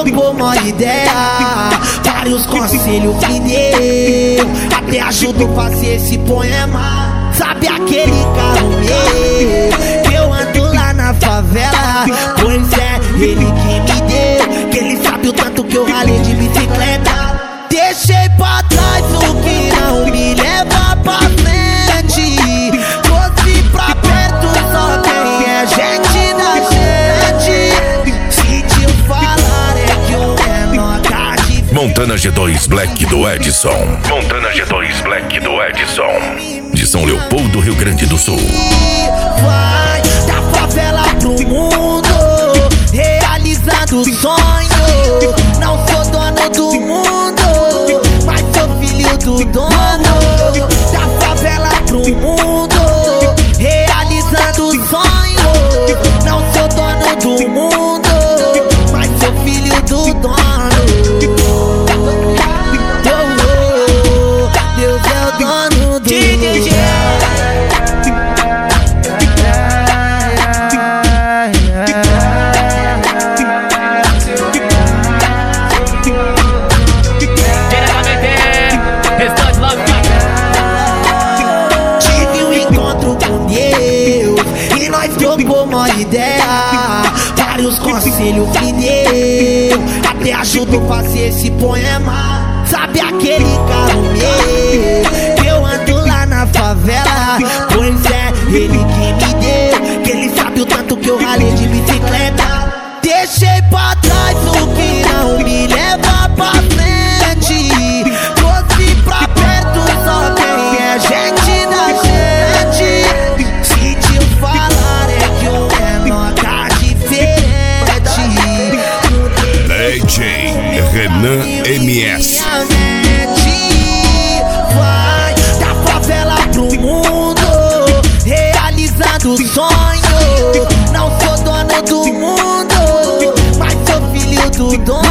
trocou uma ideia, vários conselhos me deu, até ajudou a fazer esse poema. Sabe aquele carro meu que eu ando lá na favela? Pois é, ele que me deu, que ele sabe o tanto que eu ralei de bicicleta. Deixei pra trás o que não me leva pra frente, trouxe pra perto só quem é gente da gente. Se te falar é que o menor tá de Montana G2 Black do Edson. Montana G2 Black do Edson. De São Leopoldo, Rio Grande do Sul. vai da favela pro mundo, realizando sonho. Não sou dono do mundo, mas sou filho do dono. Da favela pro mundo, realizando sonho. Não sou dono do mundo, mas sou filho do dono. Deus é o dono do DJ. Tive um encontro com Deus e nós trocou uma ideia, vários conselhos me deu, até ajudou a fazer esse poema. Sabe aquele carro meu que eu ando lá na favela? Pois é, ele que me deu, que ele sabe o tanto que eu ralei de bicicleta. Deixei pra trás o que não me leva pra frente, trouxe pra perto só quem é gente da gente. Se te falar é que o menor tá diferente. DJ Renan MS. Vai da favela pro mundo, realizando sonho. Não sou dono do mundo, mas sou filho do dono.